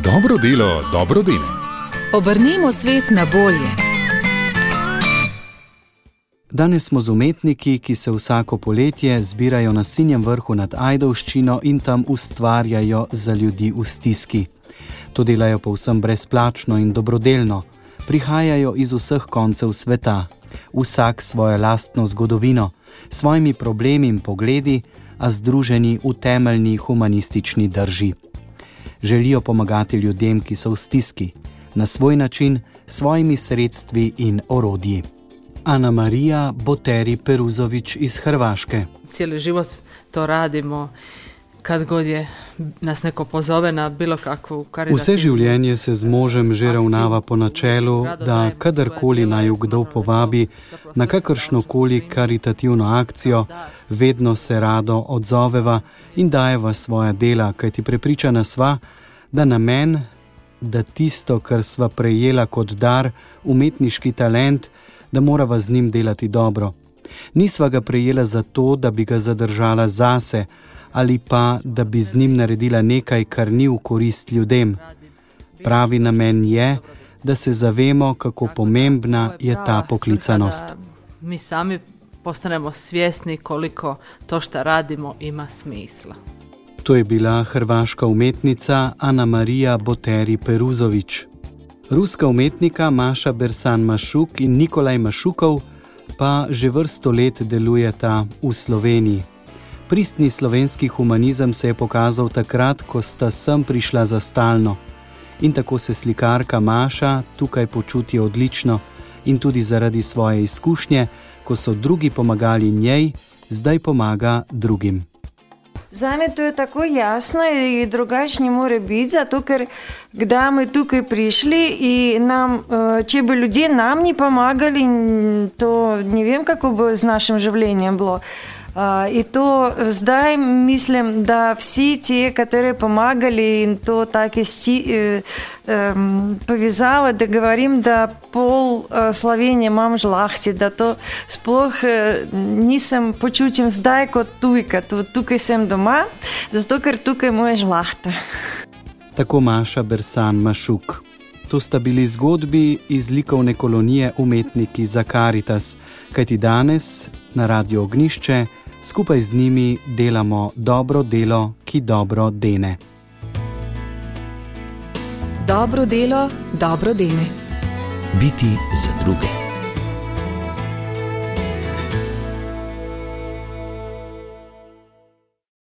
Dobro delo, dobro dene. Obrnimo svet na bolje. Danes smo z umetniki, ki se vsako poletje zbirajo na Sinjem vrhu nad Ajdovščino in tam ustvarjajo za ljudi v stiski. To delajo povsem brezplačno in dobrodelno. Prihajajo iz vseh koncev sveta, vsak svojo lastno zgodovino, svojimi problemi in pogledi, a združeni v temeljni humanistični drži. Želijo pomagati ljudem, ki so v stiski, na svoj način, svojimi sredstvi in orodji. Ana Marija Boteri Peruzović iz Hrvaške. Cijeli život to radimo, kad god je nas neko pozove na bilo kakvu karitativnu. Vse življenje se z možem že ravnava po načelu, da kadarkoli naj kdo povabi na kakršnokoli karitativno akcijo, vedno se rado odzoveva in dajeva svoja dela, kajti prepričana sva, da namen, da tisto, kar sva prejela kot dar, umetniški talent, da morava z njim delati dobro. Nisva ga prejela zato, da bi ga zadržala zase, ali pa, da bi z njim naredila nekaj, kar ni v korist ljudem. Pravi namen je, da se zavemo, kako pomembna je ta poklicanost. Mi sami postanemo svjesni koliko to što radimo ima smisla. To je bila hrvaška umetnica Ana Marija Boteri Peruzović. Ruska umetnika Maša Bersan-Mašuk in Nikolaj Mašukov pa že vrsto let delujeta v Sloveniji. Pristni slovenski humanizem se je pokazal takrat, ko sta sem prišla za stalno. In tako se slikarka Maša tukaj počuti odlično in tudi zaradi svoje izkušnje, ko so drugi pomagali njej, zdaj pomaga drugim. Zame to je tako jasno in drugače ne more biti, zato ker kdaj smo tukaj prišli in nam, če bi ljudje nam ni pomagali, to ne vem, kako bi z našim življenjem bilo. In to zdaj mislim, da vsi ti, kateri pomagali in to take povezave, da govorim, da pol Slovenije imam žlahti, da to sploh nisem počutim zdaj kot tujka. Tukaj sem doma, zato ker tukaj moja žlahta. Tako Maša Bersan-Mašuk. To sta bili zgodbi iz likovne kolonije Umetniki za Karitas, kajti danes na Radio Ognišče skupaj z njimi delamo dobro delo, ki dobro dene. Dobro delo, dobro dene. Biti za druge.